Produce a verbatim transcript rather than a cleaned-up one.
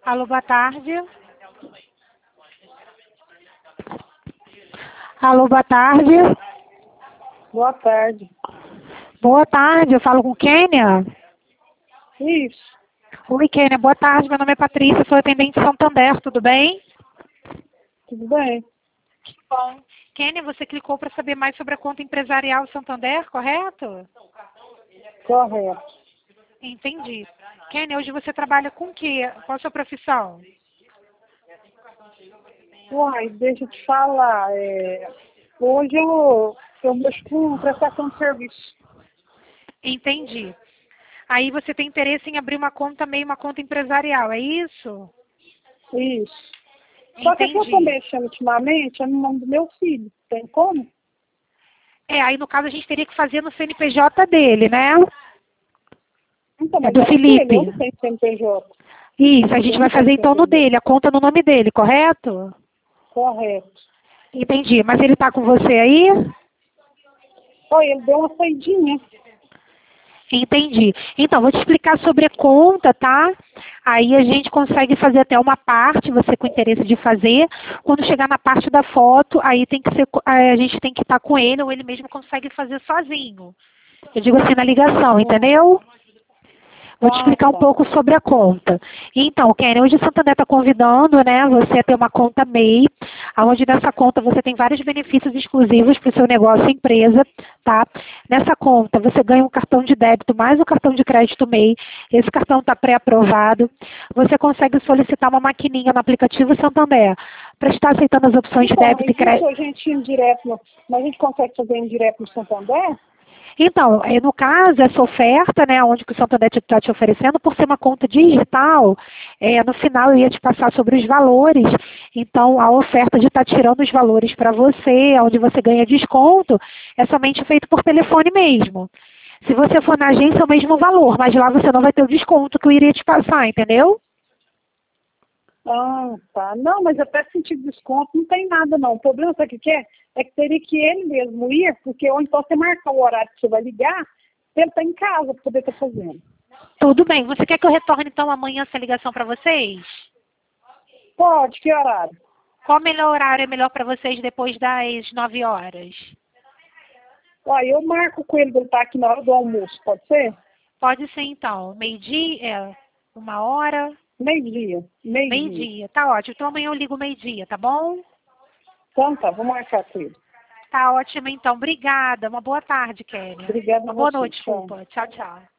Alô, boa tarde. Alô, boa tarde. Boa tarde. Boa tarde, eu falo com Kênia. Isso. Oi, Kênia, boa tarde. Meu nome é Patrícia, sou atendente de Santander, tudo bem? Tudo bem? Que bom. Kênia, você clicou para saber mais sobre a conta empresarial Santander, correto? Correto. Entendi. Kênia, hoje você trabalha com o quê? Qual a sua profissão? Uai, deixa eu te falar. é, Hoje eu, eu mexo com prestação de serviço. Entendi. Aí você tem interesse em abrir uma conta meio uma conta empresarial, é isso? Isso. Só que a que eu tô Entendi. mexendo ultimamente é no nome do meu filho. Tem como? É, aí no caso a gente teria que fazer no C N P J dele, né? Então, É mas do é dele, eu Felipe. não tenho C N P J. Isso, a gente Eu vai não tenho fazer então no C N P J. dele, a conta no nome dele, correto? Correto. Entendi. Mas ele tá com você aí? Olha, ele deu uma saidinha. Entendi. Então, vou te explicar sobre a conta, tá? Aí a gente consegue fazer até uma parte, você com interesse de fazer. Quando chegar na parte da foto, aí tem que ser, a gente tem que estar com ele ou ele mesmo consegue fazer sozinho. Eu digo assim na ligação, Hum. entendeu? Vou te Ah, explicar um tá. pouco sobre a conta. Então, Karen, hoje o Santander está convidando, né, você a ter uma conta M E I, onde nessa conta você tem vários benefícios exclusivos para o seu negócio e empresa, tá? Nessa conta você ganha um cartão de débito mais um cartão de crédito M E I. Esse cartão está pré-aprovado. Você consegue solicitar uma maquininha no aplicativo Santander para estar aceitando as opções de Então, débito e mas isso crédito. a gente indo direto no... Mas a gente consegue fazer indo direto no Santander? Então, eh, no caso, essa oferta, né, onde que o Santander está te oferecendo, por ser uma conta digital, eh, no final eu ia te passar sobre os valores. Então, a oferta de estar tirando os valores para você, onde você ganha desconto, é somente feito por telefone mesmo. Se você for na agência, é o mesmo valor, mas lá você não vai ter o desconto que eu iria te passar, entendeu? Ah, tá. Não, mas até sentir desconto não tem nada, não. O problema, sabe o que é? É que teria que ele mesmo ir, porque ou então você marcar o horário que você vai ligar, ele tá em casa para poder estar fazendo. Tudo bem. Você quer que eu retorne, então, amanhã essa ligação para vocês? Pode, que horário? Qual o melhor horário é melhor para vocês depois das nove horas? Ó, eu marco com ele ele estar aqui na hora do almoço, pode ser? Pode ser, então. Meio-dia, é, uma hora, Meio-dia. Meio-dia. meio-dia. Tá ótimo. Então amanhã eu ligo meio-dia, tá bom? Então tá, vou marcar com ele. Tá ótimo, então. Obrigada. Uma boa tarde, Kênia. Obrigada Uma a boa você. noite, Tchau. desculpa. Tchau, tchau.